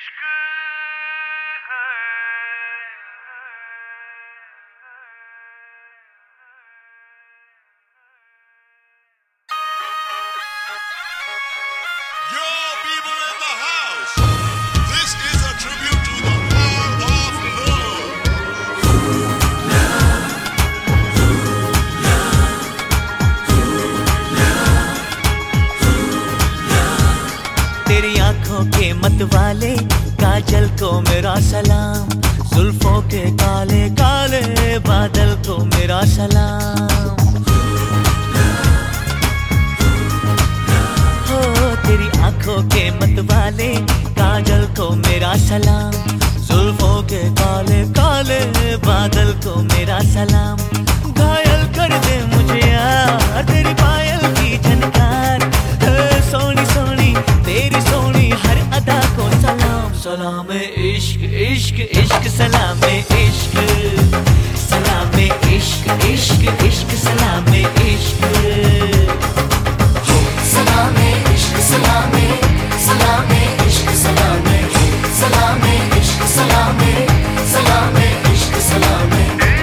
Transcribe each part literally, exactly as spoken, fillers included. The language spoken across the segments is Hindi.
के मतवाले काजल को मेरा सलाम, जुल्फों के काले काले बादल को मेरा सलाम। हो तेरी आंखों के मतवाले काजल को मेरा सलाम, जुल्फों के काले काले बादल को मेरा सलाम। घायल कर दे मुझे यार तेरी पायल की झनकार, सोनी सोनी तेरी सोनी हर अदा को सलाम। सलाम इश्क इश्क इश्क सलाम इश्क, सलाम इश्क इश्क इश्क सलाम इश्क, सलाम इश्क सलाम सलाम इश्क सलाम सलाम इश्क सलाम सलाम इश्क सलाम।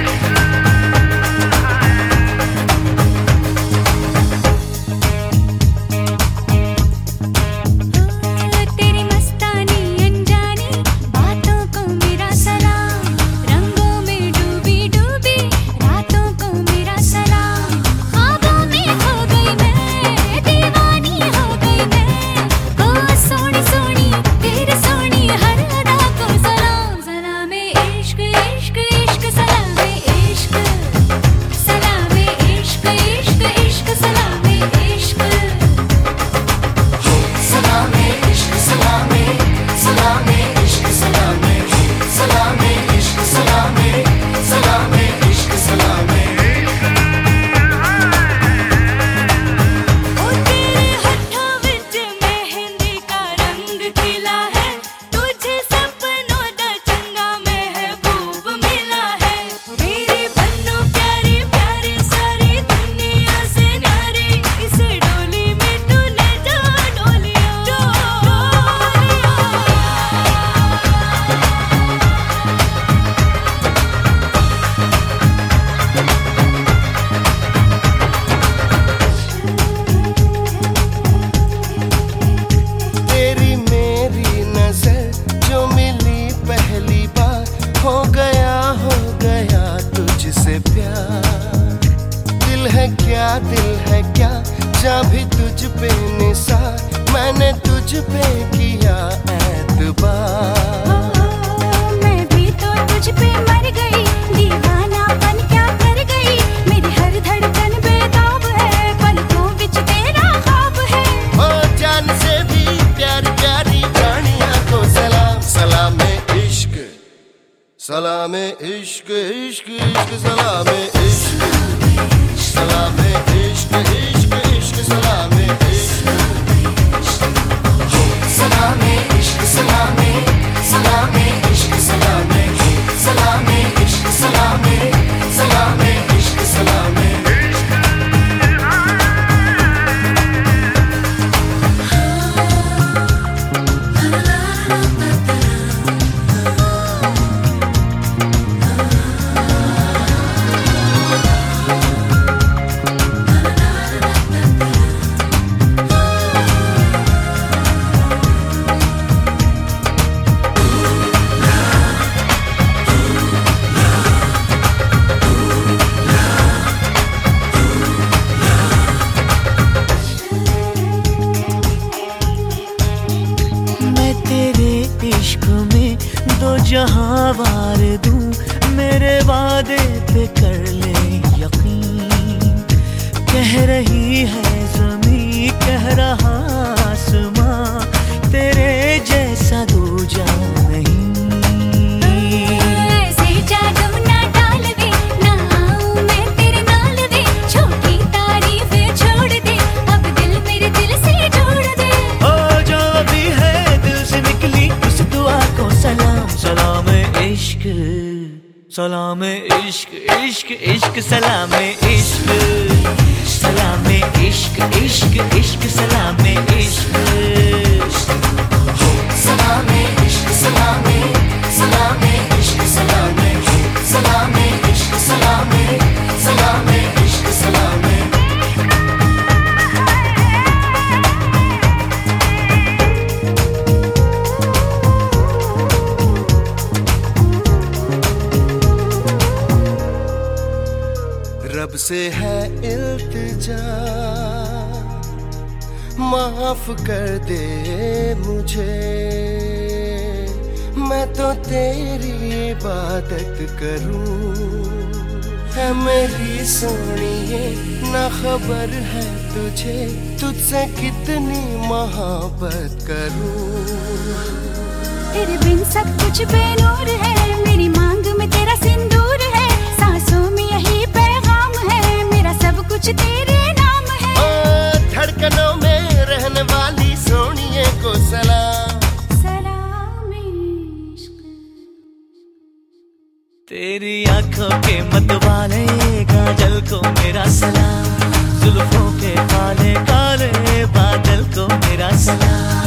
क्या दिल है क्या जा भी तुझ पे निसार, मैंने तुझ पे किया एतबार। मैं भी तो तुझ पे मर गई, दीवाना बन क्या कर गई, मेरी हर धड़कन बेताब है, पलकों बिच तेरा ख्वाब है। ओ जान से भी प्यार प्यारी जानिया को सलाम, सलाम इश्क सलाम इश्क इश्क इश्क सलाम इश्क, सलाम इश्क इश्क इश्क सलाम इश्क, सलाम इश्क सलाम सलाम इश्क सलाम सलाम इश्क सलाम सलाम इश्क सलाम। इश्क में दो जहां वार दूं, मेरे वादे पे कर ले यकीन। कह रही है ज़मीं कह रहा आसमां, तेरे जैसा दूजा नहीं। ऐसे जादू ना डाल दे, ना आऊं मैं तेरे नाल दे, छोटी तारीफें छोड़ दे, अब दिल मेरे दिल से जोड़ दे। ओ जो भी है दिल से निकली उस दुआ को सलाम, सलाम इश्क सलाम इश्क इश्क इश्क सलाम इश्क, सलाम इश्क इश्क इश्क सलाम इश्क, सलाम इश्क से है इल्तिजा, माफ कर दे मुझे, मैं तो तेरी इबादत करूं। है मेरी सोनिए ना खबर है तुझे, तुझसे कितनी मोहब्बत करूं। तेरे बिन सब कुछ बेनूर है, मेरी मांग में तेरा सिंदूर है, सांसों में यही पैगाम है, मेरा सब कुछ तेरे नाम है। ओ धड़कनों में रहने वाली सोनिए को सलाम, सलाम इश्क। तेरी आंखों के मतवाले काजल को मेरा सलाम, जुल्फों के काले काले बादल को मेरा सलाम।